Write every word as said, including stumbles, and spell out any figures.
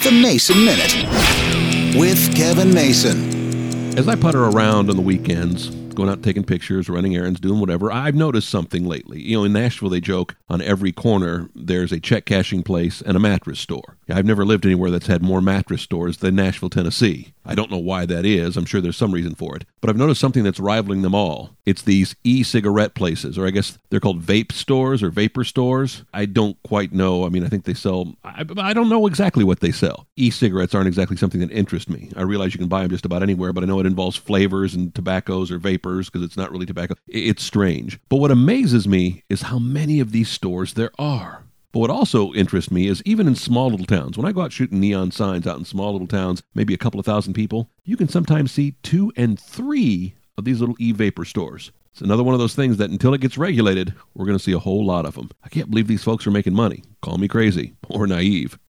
The Mason Minute with Kevin Mason. As I putter around on the weekends, going out taking pictures, running errands, doing whatever, I've noticed something lately. You know, in Nashville, they joke on every corner there's a check cashing place and a mattress store. I've never lived anywhere that's had more mattress stores than Nashville, Tennessee. I don't know why that is. I'm sure there's some reason for it. But I've noticed something that's rivaling them all. It's these e-cigarette places, or I guess they're called vape stores or vapor stores. I don't quite know. I mean, I think they sell, I, I don't know exactly what they sell. E-cigarettes aren't exactly something that interests me. I realize you can buy them just about anywhere, but I know it involves flavors and tobaccos or vapors because it's not really tobacco. It's strange. But what amazes me is how many of these stores there are. But what also interests me is even in small little towns, when I go out shooting neon signs out in small little towns, maybe a couple of thousand people, you can sometimes see two and three of these little e-vapor stores. It's another one of those things that until it gets regulated, we're going to see a whole lot of them. I can't believe these folks are making money. Call me crazy or naive.